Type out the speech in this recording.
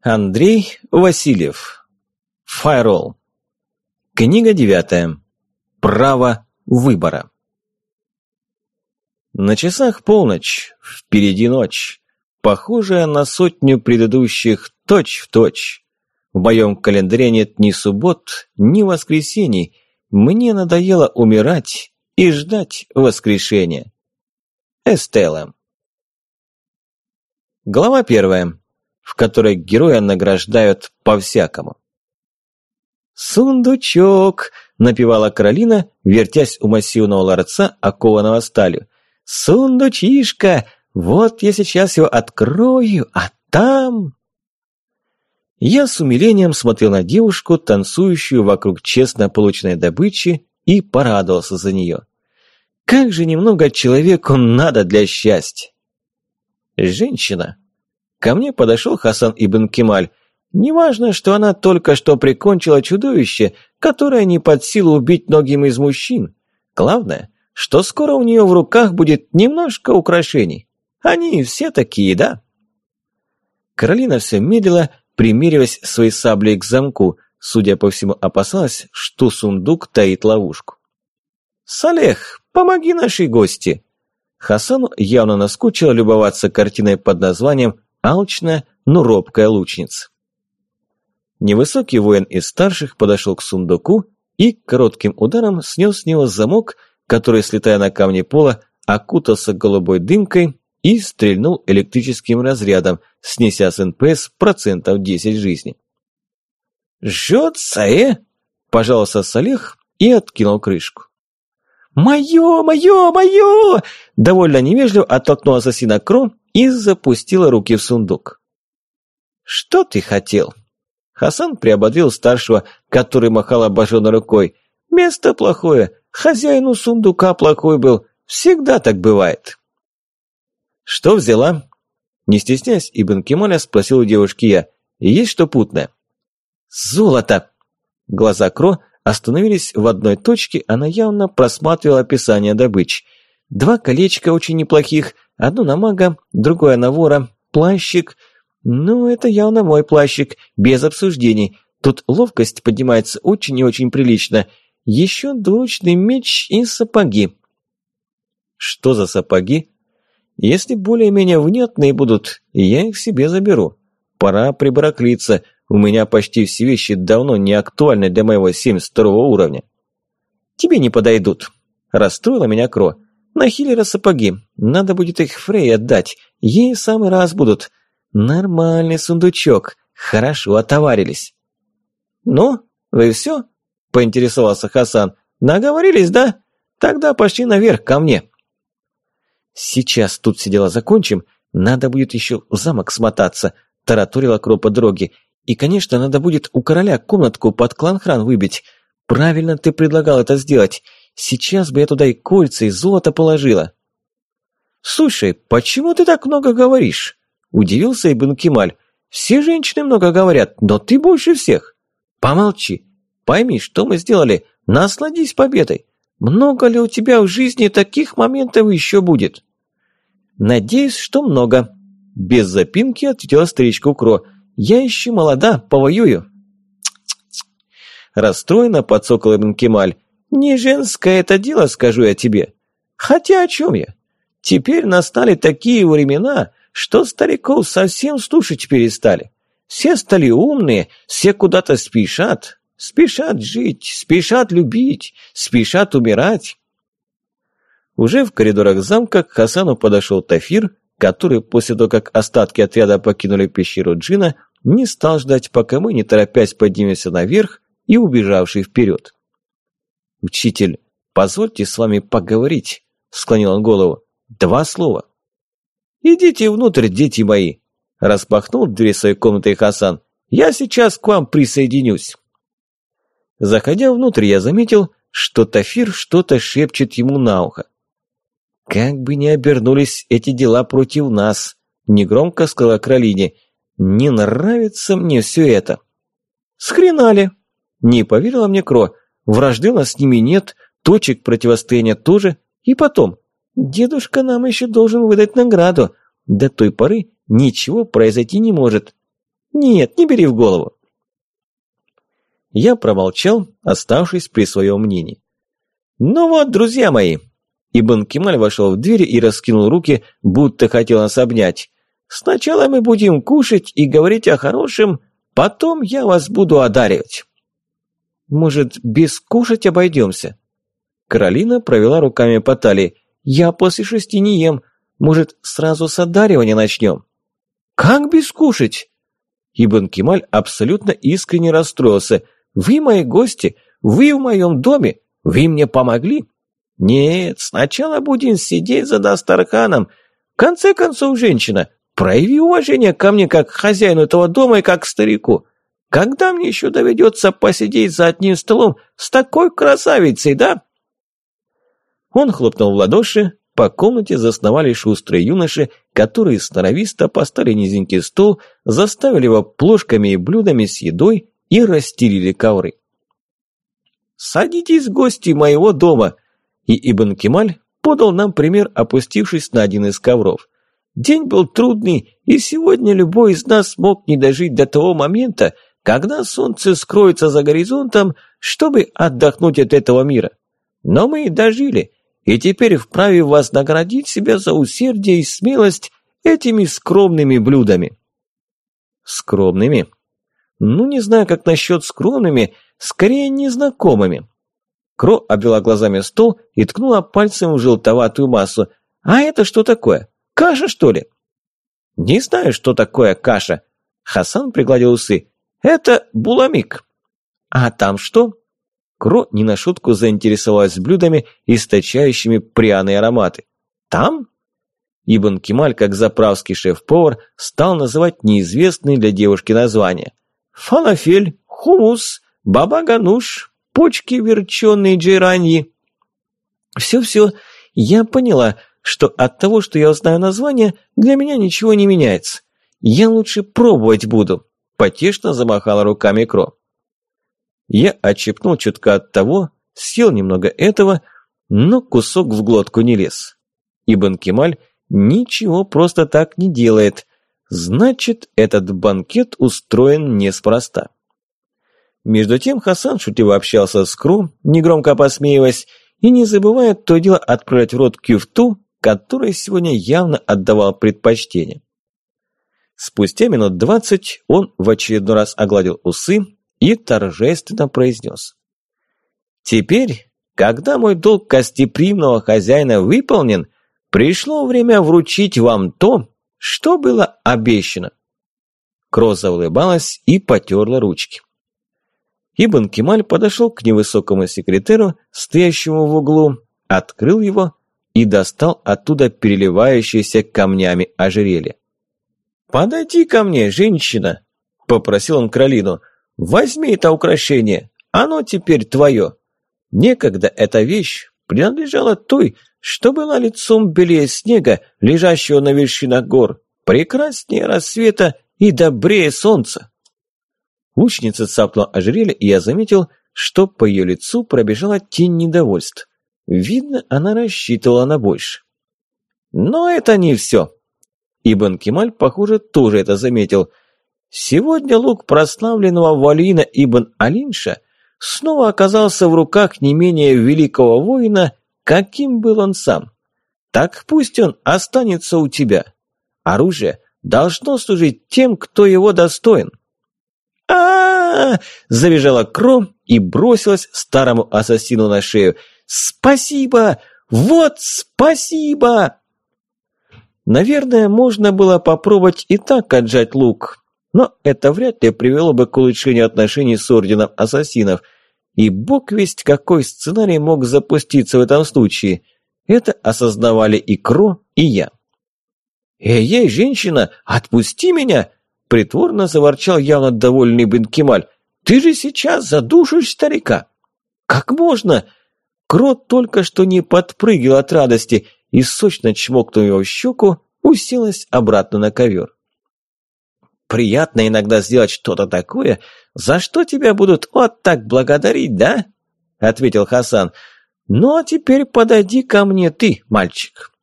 Андрей Васильев. Файрол. Книга 9. Право выбора. На часах полночь, впереди ночь, похожая на сотню предыдущих точь-в-точь. В моем календаре нет ни суббот, ни воскресений. Мне надоело умирать и ждать воскрешения. Эстелла. Глава 1, в которой героя награждают по-всякому. «Сундучок!» – напевала Каролина, вертясь у массивного ларца, окованного сталью. «Сундучишка! Вот я сейчас его открою, а там...» Я с умилением смотрел на девушку, танцующую вокруг честно полученной добычи, и порадовался за нее. Как же немного человеку надо для счастья! Женщина. Ко мне подошел Хасан ибн Кемаль. Неважно, что она только что прикончила чудовище, которое не под силу убить многим из мужчин. Главное, что скоро у нее в руках будет немножко украшений. Они все такие, да? Каролина все медлила, примериваясь своей саблей к замку. Судя по всему, опасалась, что сундук таит ловушку. «Салех, помоги нашей гости!» Хасану явно наскучило любоваться картиной под названием «Алчная, но робкая лучница». Невысокий воин из старших подошел к сундуку и коротким ударом снес с него замок, который, слетая на камни пола, окутался голубой дымкой и стрельнул электрическим разрядом, снеся с НПС процентов 10 жизни. «Жжется, – пожаловался Салех и откинул крышку. «Моё, моё, моё!» – довольно невежливо оттолкнула ассасина Кро и запустила руки в сундук. «Что ты хотел?» Хасан приободрил старшего, который махал обожженной рукой. «Место плохое, хозяину сундука плохой был, всегда так бывает». «Что взяла?» Не стесняясь, Ибн Кемаля спросил у девушки я. «Есть что путное?» «Золото!» Глаза Кро остановились в одной точке, она явно просматривала описание добычи. 2 колечка очень неплохих, одно на мага, другое на вора, плащик. Ну, это явно мой плащик, без обсуждений. Тут ловкость поднимается очень и очень прилично. Еще двуручный меч и сапоги. Что за сапоги? Если более-менее внятные будут, я их себе заберу. Пора прибараклиться. У меня почти все вещи давно не актуальны для моего 72 уровня. Тебе не подойдут. Расстроила меня Кро. На Хиллера сапоги. Надо будет их Фрей отдать. Ей в самый раз будут. Нормальный сундучок. Хорошо отоварились. Ну, вы все? Поинтересовался Хасан. Наговорились, да? Тогда пошли наверх ко мне. Сейчас тут все дела закончим. Надо будет еще в замок смотаться. Тараторила Кро по дороге. И, конечно, надо будет у короля комнатку под клан-хран выбить. Правильно ты предлагал это сделать. Сейчас бы я туда и кольца, и золото положила. Слушай, почему ты так много говоришь? Удивился Ибн Кемаль. Все женщины много говорят, но ты больше всех. Помолчи. Пойми, что мы сделали. Насладись победой. Много ли у тебя в жизни таких моментов еще будет? Надеюсь, что много. Без запинки ответила старичка Кро. Я еще молода, повоюю. Расстроенно подсокол Ибн Кемаль. Не женское это дело, скажу я тебе. Хотя о чем я? Теперь настали такие времена, что стариков совсем слушать перестали. Все стали умные, все куда-то спешат. Спешат жить, спешат любить, спешат умирать. Уже в коридорах замка к Хасану подошел Тафир, который после того, как остатки отряда покинули пещеру Джина, не стал ждать, пока мы, не торопясь, поднимемся наверх и убежавший вперед. «Учитель, позвольте с вами поговорить», – склонил он голову. 2 слова. «Идите внутрь, дети мои», – распахнул дверь своей комнаты Хасан. «Я сейчас к вам присоединюсь». Заходя внутрь, я заметил, что Тафир что-то шепчет ему на ухо. «Как бы ни обернулись эти дела против нас», – негромко сказала Каролине. «Не нравится мне все это». «Схренали!» – не поверила мне Кро. «Вражды у нас с ними нет, точек противостояния тоже. И потом, дедушка нам еще должен выдать награду. До той поры ничего произойти не может». Нет, не бери в голову. Я промолчал, оставшись при своем мнении. Ну вот, друзья мои. Ибн Кемаль вошел в дверь и раскинул руки, будто хотел нас обнять. Сначала мы будем кушать и говорить о хорошем, потом я вас буду одаривать. Может, без кушать обойдемся? Каролина провела руками по талии. Я после 6 не ем. Может, сразу с одаривания начнем? Как без кушать? Ибн Кемаль абсолютно искренне расстроился. Вы мои гости, вы в моем доме, вы мне помогли? Нет, сначала будем сидеть за дастарханом. В конце концов, женщина, прояви уважение ко мне как к хозяину этого дома и как к старику. Когда мне еще доведется посидеть за одним столом с такой красавицей, да? Он хлопнул в ладоши, по комнате засновали шустрые юноши, которые сноровисто поставили низенький стол, заставили его плошками и блюдами с едой и расстелили ковры. «Садитесь, гости моего дома!» И Ибн Кемаль подал нам пример, опустившись на один из ковров. День был трудный, и сегодня любой из нас мог не дожить до того момента, когда солнце скроется за горизонтом, чтобы отдохнуть от этого мира. Но мы и дожили, и теперь вправе вознаградить себя за усердие и смелость этими скромными блюдами. Скромными? Ну, не знаю, как насчет скромными, скорее незнакомыми. Кро обвела глазами стол и ткнула пальцем в желтоватую массу. А это что такое? Каша, что ли? Не знаю, что такое каша. Хасан пригладил усы. Это буламик. А там что? Кро не на шутку заинтересовалась блюдами, источающими пряные ароматы. Там? Ибн Кемаль, как заправский шеф-повар, стал называть неизвестные для девушки названия. Фалафель, хумус, баба-гануш, почки верченые джейраньи. Все-все, я поняла, что от того, что я узнаю название, для меня ничего не меняется. Я лучше пробовать буду. Потешно замахала руками Кро. Я отщипнул чутка от того, съел немного этого, но кусок в глотку не лез. Ибн Кемаль ничего просто так не делает. Значит, этот банкет устроен неспроста. Между тем Хасан шутливо общался с Кро, негромко посмеиваясь, и не забывая то дело отправлять в рот кюфту, которой сегодня явно отдавал предпочтение. Спустя минут 20 он в очередной раз огладил усы и торжественно произнес. «Теперь, когда мой долг гостеприимного хозяина выполнен, пришло время вручить вам то, что было обещано». Кро заулыбалась и потерла ручки. Ибн Кемаль подошел к невысокому секретеру, стоящему в углу, открыл его и достал оттуда переливающееся камнями ожерелье. «Подойди ко мне, женщина!» – попросил он Каролину. «Возьми это украшение, оно теперь твое. Некогда эта вещь принадлежала той, что была лицом белее снега, лежащего на вершинах гор, прекраснее рассвета и добрее солнца». Лучница цапнула ожерелье, и я заметил, что по ее лицу пробежала тень недовольств. Видно, она рассчитывала на больше. Но это не все. Ибн Кемаль, похоже, тоже это заметил. Сегодня лук прославленного Валиина ибн Алинша снова оказался в руках не менее великого воина, каким был он сам. Так пусть он останется у тебя. Оружие должно служить тем, кто его достоин. Завизжала Кро и бросилась старому ассасину на шею. «Спасибо! Вот спасибо!» Наверное, можно было попробовать и так отжать лук, но это вряд ли привело бы к улучшению отношений с орденом ассасинов, и бог весть какой сценарий мог запуститься в этом случае. Это осознавали и Кро, и я. «Эй, женщина, отпусти меня!» – притворно заворчал явно довольный Ибн Кемаль. «Ты же сейчас задушишь старика!» «Как можно?» Кро только что не подпрыгивал от радости и, сочно чмокнув его в щеку, уселась обратно на ковер. «Приятно иногда сделать что-то такое, за что тебя будут вот так благодарить, да?» – ответил Хасан. «Ну а теперь подойди ко мне ты, мальчик».